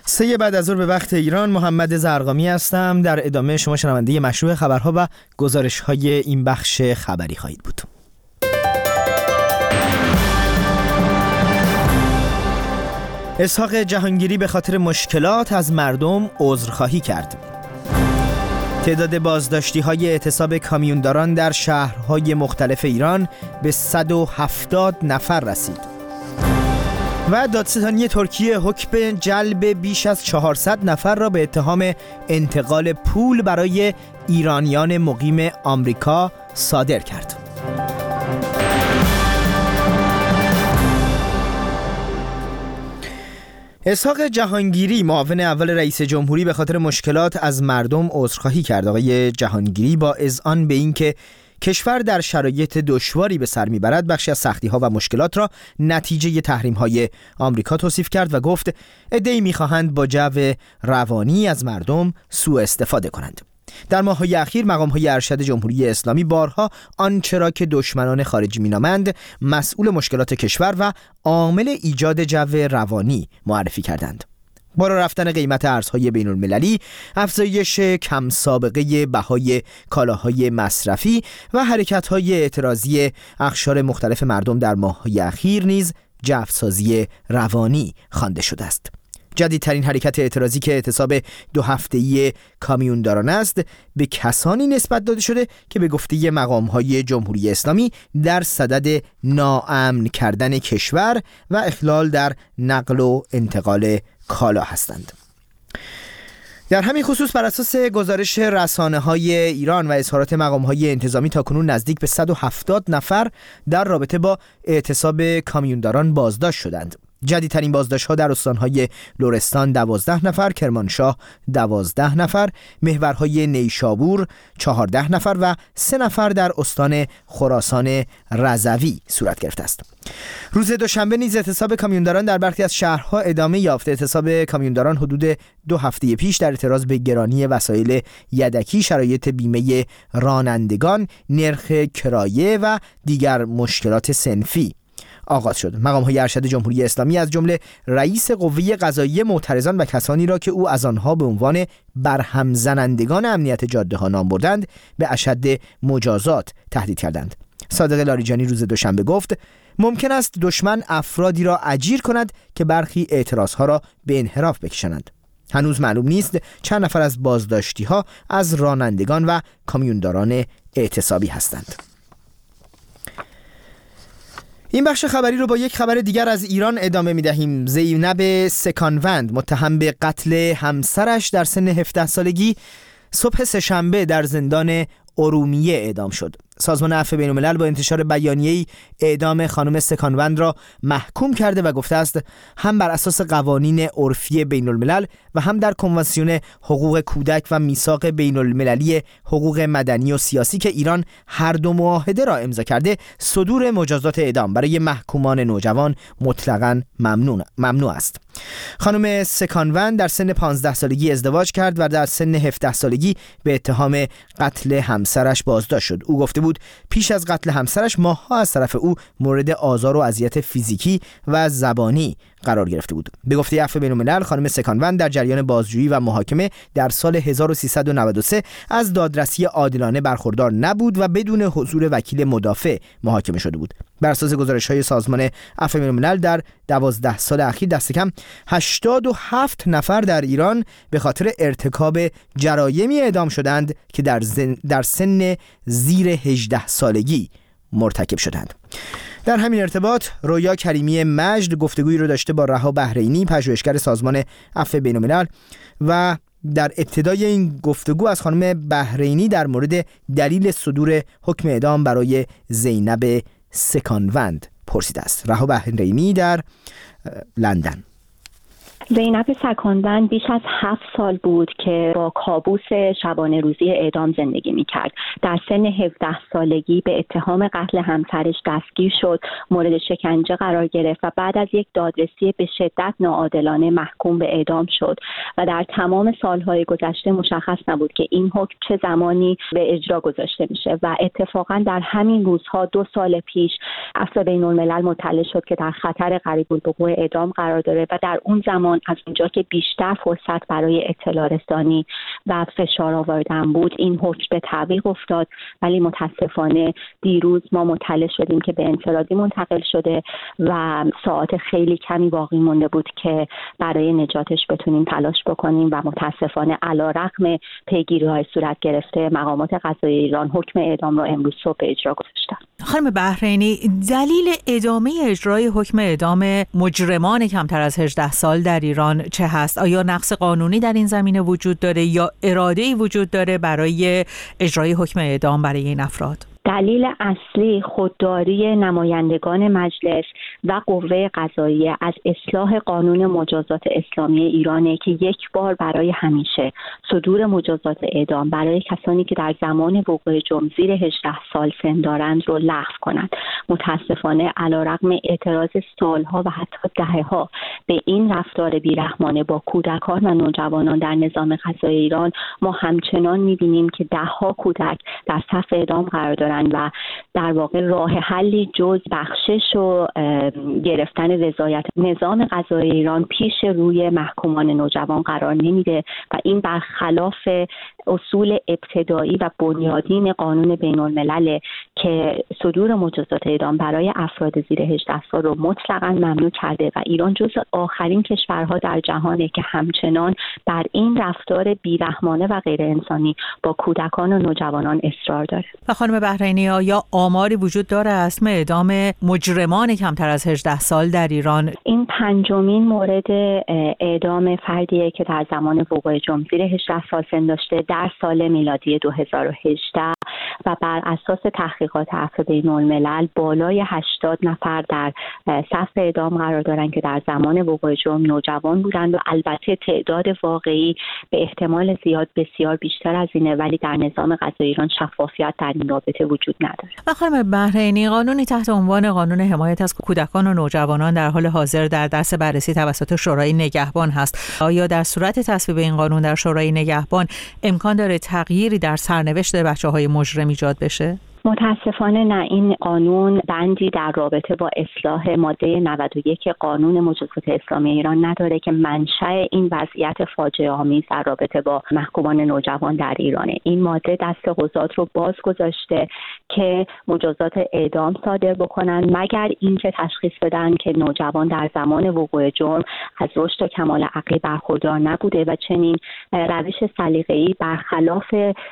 سه بعد از ظهر به وقت ایران، محمد زرقامی هستم. در ادامه شما شنونده مشروع خبرها و گزارش‌های این بخش خبری خواهید بود. اسحاق جهانگیری به خاطر مشکلات از مردم عذرخواهی کرد. تعداد بازداشتی‌های اعتصاب کامیونداران در شهرهای مختلف ایران به 170 نفر رسید. و دادستانی ترکیه حکم جلب بیش از 400 نفر را به اتهام انتقال پول برای ایرانیان مقیم آمریکا صادر کرد. اسحاق جهانگیری، معاون اول رئیس جمهوری، به خاطر مشکلات از مردم عذرخواهی کرد. آقای جهانگیری با اذعان به اینکه کشور در شرایط دشواری به سر میبرد، بخشی از سختی‌ها و مشکلات را نتیجه تحریم‌های آمریکا توصیف کرد و گفت عده‌ای می‌خواهند با جو روانی از مردم سوء استفاده کنند. در ماه‌های اخیر مقام‌های ارشد جمهوری اسلامی بارها آنچه را که دشمنان خارجی می‌نامند مسئول مشکلات کشور و عامل ایجاد جو روانی معرفی کردند. بالا رفتن قیمت ارزهای بین المللی، افزایش کم سابقه بهای کالاهای مصرفی و حرکت‌های اعتراضی اقشار مختلف مردم در ماه‌های اخیر نیز جوسازی روانی خوانده شده است. جدیدترین حرکت اعتراضی که اعتصاب 2 هفته‌ای کامیونداران است، به کسانی نسبت داده شده که به گفته مقام‌های جمهوری اسلامی در صدد ناامن کردن کشور و اخلال در نقل و انتقال کالا هستند. در همین خصوص بر اساس گزارش رسانه‌های ایران و اظهارات مقام‌های انتظامی تاکنون نزدیک به 170 نفر در رابطه با اعتصاب کامیونداران بازداشت شدند. جدیدترین بازداشت‌ها در استان‌های لرستان 12 نفر، کرمانشاه 12 نفر، محورهای نیشابور 14 نفر و 3 نفر در استان خراسان رضوی صورت گرفته است. روز دوشنبه نیز اعتصاب کامیونداران در برخی از شهرها ادامه یافت. اعتصاب کامیونداران حدود 2 هفته پیش در اعتراض به گرانی وسایل یدکی، شرایط بیمه رانندگان، نرخ کرایه و دیگر مشکلات صنفی آغاز شد. مقام‌های ارشد جمهوری اسلامی از جمله رئیس قوه قضاییه معترضان و کسانی را که او از آنها به عنوان برهم زنندگان امنیت جاده‌ها نام بردند به اشد مجازات تهدید کردند. صادق لاریجانی روز دوشنبه گفت ممکن است دشمن افرادی را اجیر کند که برخی اعتراضها را به انحراف بکشانند. هنوز معلوم نیست چند نفر از بازداشتی‌ها از رانندگان و کامیونداران اعتصابی هستند. این بخش خبری رو با یک خبر دیگر از ایران ادامه می‌دهیم. زینب سکانوند، متهم به قتل همسرش در سن 17 سالگی، صبح سه‌شنبه در زندان ارومیه اعدام شد. سازمان عفو بین‌الملل با انتشار بیانیه‌ای اعدام خانم سکانوند را محکوم کرده و گفته است هم بر اساس قوانین عرفی بین‌الملل و هم در کنوانسیون حقوق کودک و میثاق بین‌المللی حقوق مدنی و سیاسی که ایران هر دو معاهده را امضا کرده، صدور مجازات اعدام برای محکومان نوجوان مطلقاً ممنوع است. خانم سکانوند در سن 15 سالگی ازدواج کرد و در سن 17 سالگی به اتهام قتل همسرش بازداشت شد. او گفته بود پیش از قتل همسرش ماه‌ها از طرف او مورد آزار و اذیت فیزیکی و زبانی قرار گرفته بود. به گفته عفو بین‌الملل، خانم سکانوند در جریان بازجویی و محاکمه در سال 1393 از دادرسی عادلانه برخوردار نبود و بدون حضور وکیل مدافع محاکمه شده بود. بر اساس گزارش‌های سازمان عفو بین‌الملل در 12 سال اخیر دست کم 87 نفر در ایران به خاطر ارتکاب جرایمی اعدام شدند که در سن زیر 18 سالگی مرتکب شدند. در همین ارتباط رویا کریمی مجد گفتگویی رو داشته با رها بحرینی، پژوهشگر سازمان عفو بین‌الملل، و در ابتدای این گفتگو از خانم بحرینی در مورد دلیل صدور حکم اعدام برای زینب سکانوند پرسیده است. رها بحرینی در لندن. زینب سکانوند بیش از 7 سال بود که با کابوس شبانه روزی اعدام زندگی می‌کرد. در سن 17 سالگی به اتهام قتل همسرش دستگیر شد، مورد شکنجه قرار گرفت و بعد از یک دادرسی به شدت ناعادلانه محکوم به اعدام شد و در تمام سالهای گذشته مشخص نبود که این حکم چه زمانی به اجرا گذاشته میشه و اتفاقا در همین روزها 2 سال پیش عفو بین‌الملل مطلع شد که در خطر قریب الوقوع اعدام قرار داره و در اون زمان نوجوانان از اونجا که بیشتر فرصت برای اطلاع رسانی و فشار آوردن بود این حکم به تعویق افتاد، ولی متاسفانه دیروز ما مطلع شدیم که به انفرادی منتقل شده و ساعات خیلی کمی باقی مونده بود که برای نجاتش بتونیم تلاش بکنیم و متاسفانه علیرغم پیگیری‌های صورت گرفته مقامات قضایی ایران حکم اعدام را امروز صبح اجرا گذاشتن. خانم بحرینی، دلیل ادامه اجرای حکم اعدام مجرمان کمتر از 18 سال در ایران چه هست؟ آیا نقص قانونی در این زمینه وجود داره یا اراده‌ای وجود داره برای اجرای حکم اعدام برای این افراد؟ دلیل اصلی خودداری نمایندگان مجلس و قوه قضاییه از اصلاح قانون مجازات اسلامی ایرانه که یک بار برای همیشه صدور مجازات اعدام برای کسانی که در زمان وقوع جرم زیر 18 سال سن دارند رو لغو کنند. متاسفانه علیرغم اعتراض سالها و حتی دهه‌ها به این رفتار بیرحمانه با کودکان و نوجوانان در نظام قضایی ایران، ما همچنان می‌بینیم که ده‌ها کودک در صف اعدام قرار دارند و در واقع راه حلی جز بخشش و گرفتن رضایت نظام قضایی ایران پیش روی محکومان نوجوان قرار نمیده و این برخلاف اصول ابتدایی و بنیادین قانون بین الملل که صدور مجازات اعدام برای افراد زیر 18 سال رو مطلقاً ممنوع کرده و ایران جز آخرین کشورها در جهانه که همچنان بر این رفتار بیرحمانه و غیر انسانی با کودکان و نوجوانان اصرار داره. و خانم بحرینی، آیا آماری وجود داره از اعدام مجرمان کمتر از 18 سال در ایران؟ این پنجمین مورد اعدام فردیه که در زمان وقوع جرم زیر 18 سال سن داشته در سال میلادی 2018 و بر اساس تحقیقات عفو بین الملل بالای 80 نفر در صف اعدام قرار دارن که در زمان وقوع جرم نوجوان بودند و البته تعداد واقعی به احتمال زیاد بسیار بیشتر از اینه، ولی در نظام قضایی ایران شفافیت در این رابطه وجود نداره. و خانم بحرینی، قانونی تحت عنوان قانون حمایت از کودکان و نوجوانان در حال حاضر در دست بررسی توسط شورای نگهبان هست. آیا در صورت تصویب این قانون در شورای نگهبان امکان داره تغییری در سرنوشت بچه‌های مجرم ایجاد بشه؟ متاسفانه نه. این قانون بندی در رابطه با اصلاح ماده 91 قانون مجازات اسلامی ایران نداره که منشأ این وضعیت فاجعه آمیز در رابطه با محکومان نوجوان در ایرانه. این ماده دست قضات رو باز گذاشته که مجازات اعدام صادر بکنن مگر اینکه تشخیص بدن که نوجوان در زمان وقوع جرم از رشد و کمال عقلی برخوردار نبوده و چنین روش سلیقه‌ای برخلاف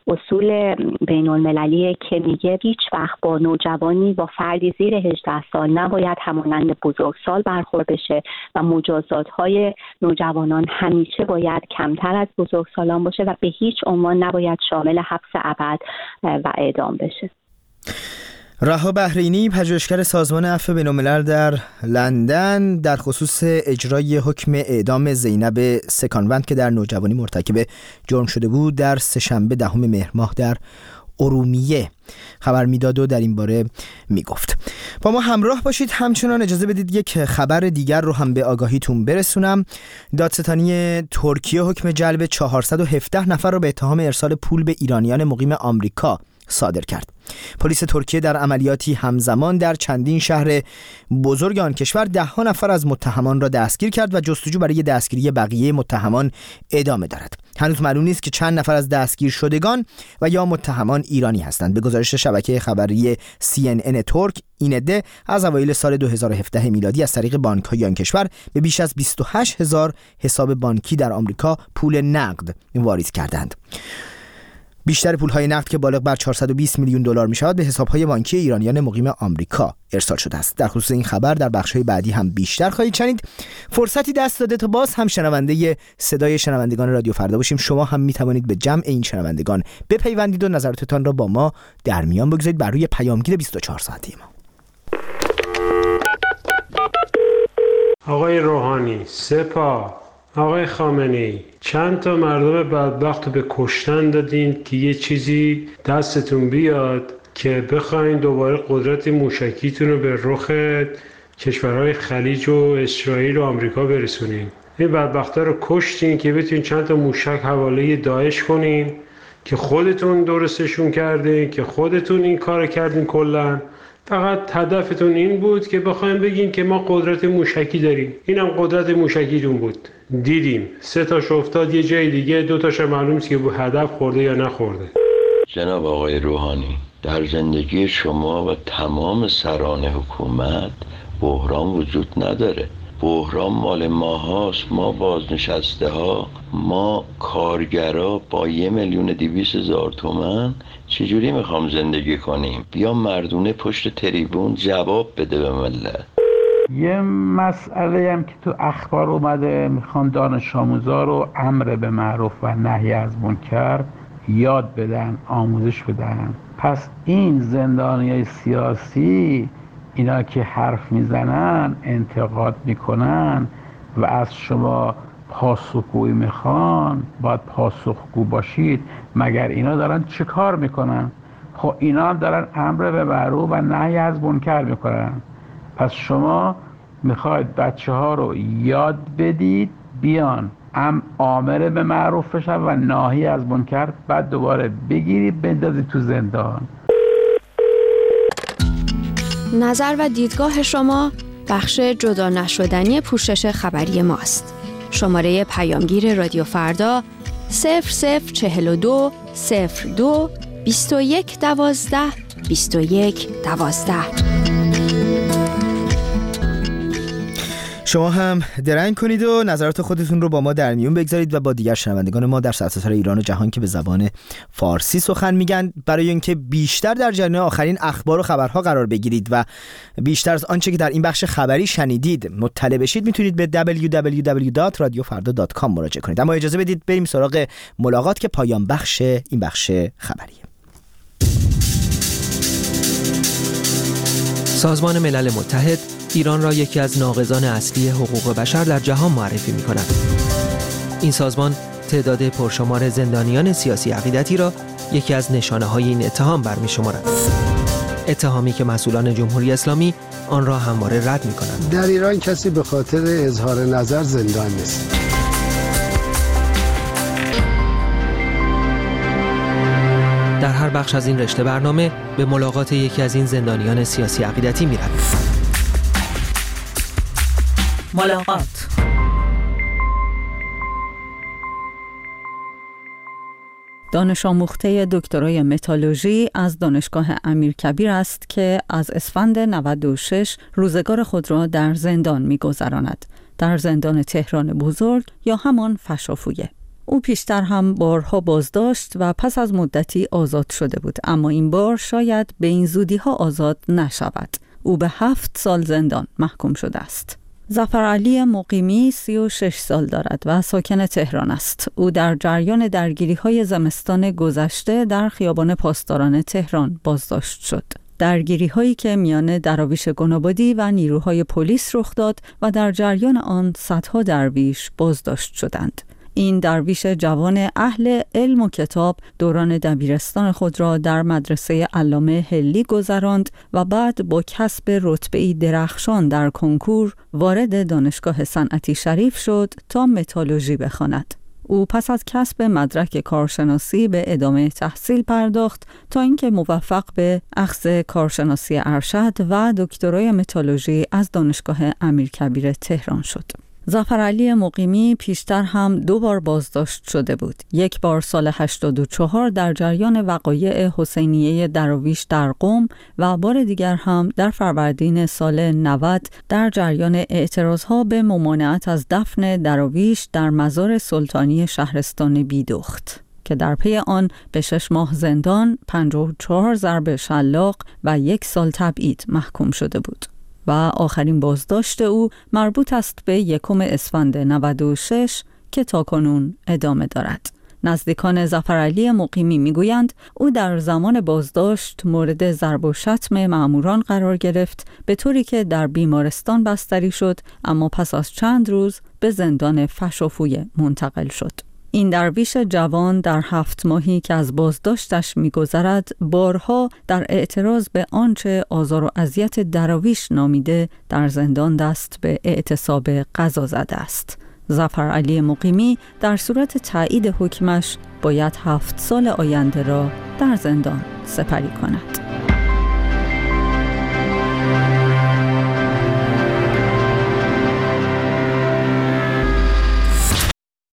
اصول بین المللی که میگه هیچ وقت با نوجوانی با فردی زیر 18 سال نباید همانند بزرگسال برخورد بشه و مجازات‌های نوجوانان همیشه باید کمتر از بزرگسالان باشه و به هیچ عنوان نباید شامل حبس ابد و اعدام بشه. رها بحرینی، پژوهشگر سازمان عفو بین‌الملل در لندن، در خصوص اجرای حکم اعدام زینب سکانوند که در نوجوانی مرتکب جرم شده بود در سه‌شنبه 10 مهر ماه در ارومیه خبر میداد و در این باره میگفت. با ما همراه باشید. همچنان اجازه بدید یک خبر دیگر رو هم به آگاهیتون برسونم. دادستانی ترکیه حکم جلب 417 نفر رو به اتهام ارسال پول به ایرانیان مقیم آمریکا صادر کرد. پلیس ترکیه در عملیاتی همزمان در چندین شهر بزرگ آن کشور 10 نفر از متهمان را دستگیر کرد و جستجو برای دستگیری بقیه متهمان ادامه دارد. هنوز معلوم نیست که چند نفر از دستگیر شدگان و یا متهمان ایرانی هستند. به گزارش شبکه خبری CNN ترک، این عده از اوایل سال 2017 میلادی از طریق بانک‌های آن کشور به بیش از 28,000 حساب بانکی در آمریکا پول نقد واریز کردند. بیشتر پول‌های نقد که بالغ بر 420 میلیون دلار می‌شود به حساب‌های بانکی ایرانیان مقیم آمریکا ارسال شده است. در خصوص این خبر در بخش‌های بعدی هم بیشتر خواهید شنید. فرصتی دست داده تا باز هم شنونده صدای شنوندگان رادیو فردا باشیم. شما هم می‌توانید به جمع این شنوندگان بپیوندید و نظراتتان را با ما در میان بگذارید بر روی پیامگیر 24 ساعته ما. آقای روحانی، سپاه. آقای خامنه‌ای، چند تا مردم بدبخت رو به کشتن دادین که یه چیزی دستتون بیاد که بخواین دوباره قدرت موشکیتون رو به رخ کشورهای خلیج و اسرائیل و آمریکا برسونین. این بدبختا رو کشتین که بتونین چند تا موشک حواله داعش کنین که خودتون درستشون کردین، که خودتون این کار کردین. کلا فقط هدفتون این بود که بخواین بگین که ما قدرت موشکی داریم. اینم قدرت موشکیتون بود. دیدیم 3 تاش افتاد یه جای دیگه، 2 تاش معلوم نیست که هدف خورده یا نخورده. جناب آقای روحانی، در زندگی شما و تمام سران حکومت بحران وجود نداره. بحران مال ما هاست، ما بازنشسته ها، ما کارگرا با 1,200,000 تومان چجوری میخوام زندگی کنیم؟ بیا مردونه پشت تریبون جواب بده به ملت. یه مسئله هم که تو اخبار اومده، میخوان دانش آموزا رو امر به معروف و نهی از منکر یاد بدن، آموزش بدن. پس این زندانیای سیاسی اینا که حرف میزنن، انتقاد میکنن و از شما پاسخگویی میخوان، باید پاسخگو باشید. مگر اینا دارن چه کار میکنن؟ خب اینا هم دارن امر به معروف و نهی از منکر میکنن. پس شما میخواید بچه ها رو یاد بدید بیان آمر به معروف بشن و ناهی از منکر، بعد دوباره بگیرید بندازید تو زندان. نظر و دیدگاه شما بخش جدا نشدنی پوشش خبری ماست. شماره پیامگیر رادیو فردا 0042 02 21 12 21 12. شما هم درنگ کنید و نظرات خودتون رو با ما در میون بگذارید و با دیگر شنوندگان ما در سرتاسر ایران و جهان که به زبان فارسی سخن میگن، برای اینکه بیشتر در جریان آخرین اخبار و خبرها قرار بگیرید و بیشتر از آنچه که در این بخش خبری شنیدید مطلع بشید، میتونید به www.radiofarda.com مراجعه کنید. اما اجازه بدید بریم سراغ ملاقات که پایان بخش این بخش خبریه. سازمان ملل متحد ایران را یکی از ناقضان اصلی حقوق بشر در جهان معرفی می‌کند. این سازمان تعداد پرشمار زندانیان سیاسی عقیدتی را یکی از نشانه‌های این اتهام برمی‌شمارد. اتهامی که مسئولان جمهوری اسلامی آن را همواره رد می‌کنند. در ایران کسی به خاطر اظهار نظر زندان نیست. در هر بخش از این رشته برنامه به ملاقات یکی از این زندانیان سیاسی عقیدتی می‌رویم. ملاقات. دانش آموخته دکترای متالورژی از دانشگاه امیرکبیر است که از اسفند 96 روزگار خود را در زندان می‌گذراند، در زندان تهران بزرگ یا همان فشافویه. او پیشتر هم بارها بازداشت و پس از مدتی آزاد شده بود، اما این بار شاید به این زودی‌ها آزاد نشود. او به 7 سال زندان محکوم شده است. ظفرعلی مقیمی 36 سال دارد و ساکن تهران است. او در جریان درگیری‌های زمستان گذشته در خیابان پاسداران تهران بازداشت شد. درگیری‌هایی که میان دراویش گنابادی و نیروهای پلیس رخ داد و در جریان آن صدها درویش بازداشت شدند. این درویش جوان اهل علم و کتاب دوران دبیرستان خود را در مدرسه علامه حلی گذراند و بعد با کسب رتبه‌ای درخشان در کنکور وارد دانشگاه صنعتی شریف شد تا متالورژی بخواند. او پس از کسب مدرک کارشناسی به ادامه تحصیل پرداخت تا اینکه موفق به اخذ کارشناسی ارشد و دکترای متالورژی از دانشگاه امیرکبیر تهران شد. ظفرعلی مقیمی پیشتر هم 2 بار بازداشت شده بود. یک بار سال 84 در جریان وقایع حسینیه دراویش در قم و بار دیگر هم در فروردین سال 90 در جریان اعتراضها به ممانعت از دفن دراویش در مزار سلطانی شهرستان بیدخت که در پی آن به 6 ماه زندان، 54 ضرب شلاق و 1 سال تبعید محکوم شده بود. و آخرین بازداشت او مربوط است به 1 اسفند 96 که تاکنون ادامه دارد. نزدیکان ظفرعلی مقیمی میگویند او در زمان بازداشت مورد ضرب و شتم مأموران قرار گرفت، به طوری که در بیمارستان بستری شد، اما پس از چند روز به زندان فشافویه منتقل شد. این درویش جوان در 7 ماهی که از بازداشتش می‌گذرد بارها در اعتراض به آنچه آزار و اذیت دراویش نامیده در زندان دست به اعتصاب قضا زده است. ظفرعلی مقیمی در صورت تایید حکمش باید 7 سال آینده را در زندان سپری کند.